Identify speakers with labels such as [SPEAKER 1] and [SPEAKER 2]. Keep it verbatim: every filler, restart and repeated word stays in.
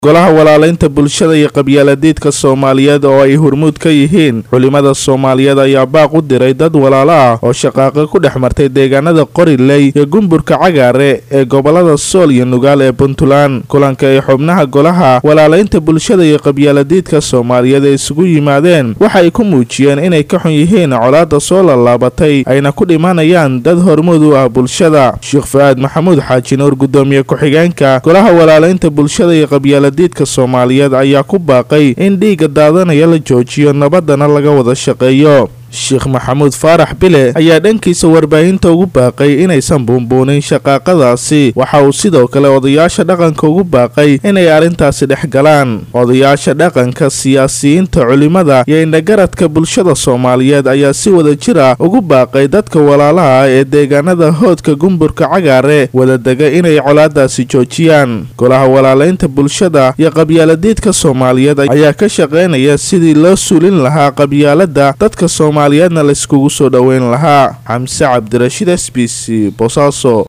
[SPEAKER 1] golaha walaalaynta bulshada iyo qabyaaladiidka Soomaaliyeed oo ay hormuud ka yihiin culimada Soomaaliyeed ayaa baaq u diray dad walaalo ah oo shaqaaqa ku dhexmartay deegaanada Qoriley iyo Gumburka Cagaare ee gobolada Sool iyo Nugaal ee Puntland. kulanka ay xubnaha golaha walaalaynta bulshada iyo qabyaaladiidka Soomaaliyeed ay isugu yimaadeen waxa ay ku muujiyeen inay ka xun yihiin colaadda soo laabatay ayna ku dhimanayaan dad hormuud u ah bulshada. Sheekh Faad Maxamuud Xaaji Nuur gudoomiye ku-xigeenka golaha walaalaynta bulshada iyo qabyaaladiidka diidka Soomaaliyeed ayaa ku baaqay in dhiiga daadanaya la joojiyo nabadana laga wada shaqeeyo. Sheekh Maxamuud Faarax Bile ayaa dhankiisa warbaahinta ugu baaqay inaysan buunbuunin shaqaaqadaasi. waxa uu sidoo kale odayaasha dhaqanka ugu baaqay inay arrintaasi dhex galaan. odayaasha dhaqanka, siyaasiyiinta, culimada iyo indhagaradka bulshada Soomaaliyeed ayaa si wada jir ah ugu baaqay dadka walaalaha ee deegaanada hoodka Gumburka Cagaare wada dega inay colaadaasi joojiyaan. golaha walaalaynta bulshada iyo qabyaaladiidka Soomaaliyeed ayaa ka shaqeynaya sidii loo suulin lahaa qabyaalada dadka Soomaaliyeed Soomaaliyeedna la iskugu soo dhaweyn lahaa. Xamse Cabdirashiid S B C Boosaaso.